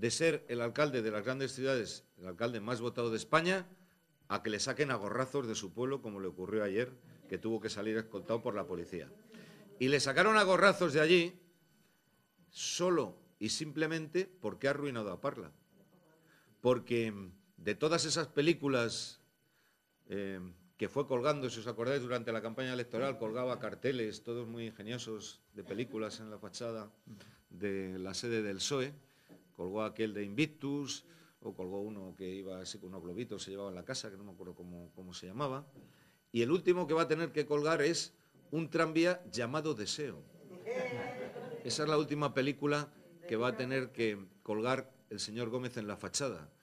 de ser el alcalde de las grandes ciudades, el alcalde más votado de España, a que le saquen a gorrazos de su pueblo, como le ocurrió ayer, que tuvo que salir escoltado por la policía. Y le sacaron a gorrazos de allí solo y simplemente porque ha arruinado a Parla. Porque de todas esas películas que fue colgando, si os acordáis, durante la campaña electoral, colgaba carteles, todos muy ingeniosos, de películas en la fachada de la sede del PSOE, colgó aquel de Invictus, o colgó uno que iba así con unos globitos, se llevaba en la casa, que no me acuerdo cómo se llamaba, y el último que va a tener que colgar es un tranvía llamado Deseo. Esa es la última película que va a tener que colgar el señor Gómez en la fachada.